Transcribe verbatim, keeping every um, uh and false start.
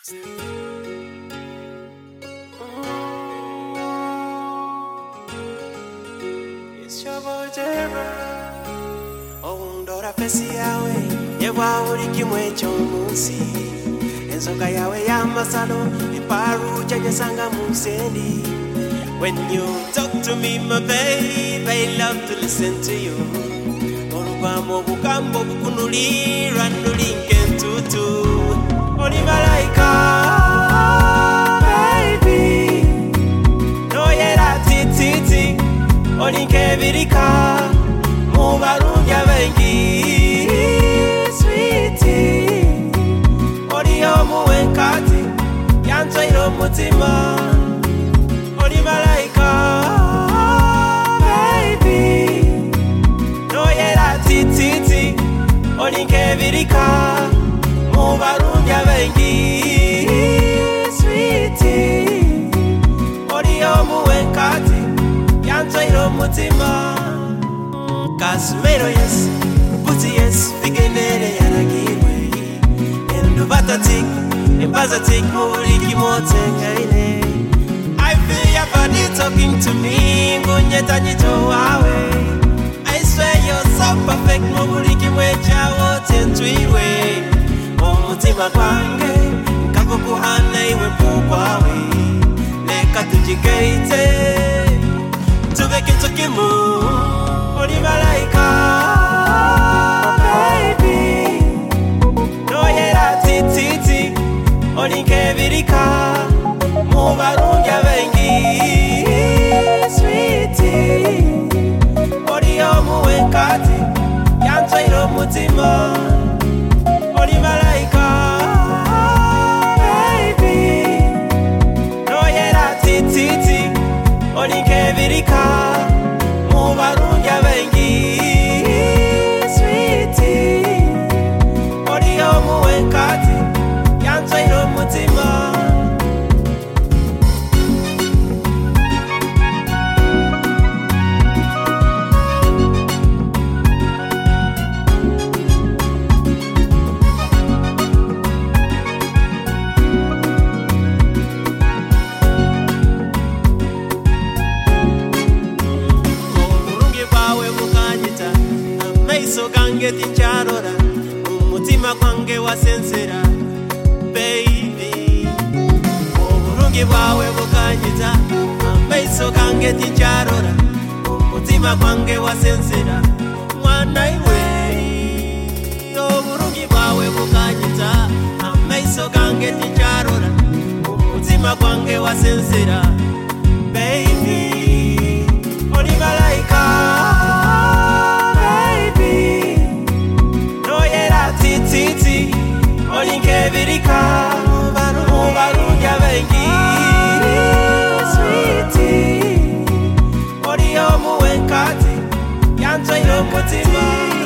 It's your boy Jera. Oh, ndora pesi yawe yewa uri kimwe chomusi. Enzoka yawe ya masalo iparu chanye sanga musendi. When you talk to me, my babe, I love to listen to you. Orubamo bukambo bukunuli ranuli kentutu. Oli malaika, baby. No yera tititi. Oli kebirika, mubarunja bengi, sweetie. Oli omu wenkati, yanzo ilo mutima. Oli malaika, baby. No yera tititi. Oli kebirika, mubarunja bengi, sweetie. Oli omu wenkati, yanzo ilo mutima. Kasumero yes, puti yes, figenere yanagirwe. Endo batatik, embazatik, muriki mote kaine. I feel your body talking to me, ngonyeta njito wawe. I swear you're so perfect, muriki mwecha wote ntwiwe. Omutima kwange, kako kuhana iwe mpukwawe. Neka tujigeite, tuveke tukimu. Oli malaika, baby. No yera tititi. Oli kebirika, mubarunja bengi, sweetie. Oli omu wenkati, yanzo ilo mutima. Oli malaika, baby. No yera tititi. Oli kebirika, mubarunja bengi, sweetie. Oli omu wenkati, yanzo ilo mutima. So gange tincharora, umutima kwange wasensera, baby. Uburungi bwawe bukanyita, amaiso gange tincharora, umutima kwange wasensera, mwana iwe. Uburungi bwawe bukanyita, amaiso gange tincharora, umutima kwange wasensera, baby. Oli malaika, titi. Oli kebirika, mubarunja bengi, sweetie. Oli omu wenkati, yanzo ilo mutima.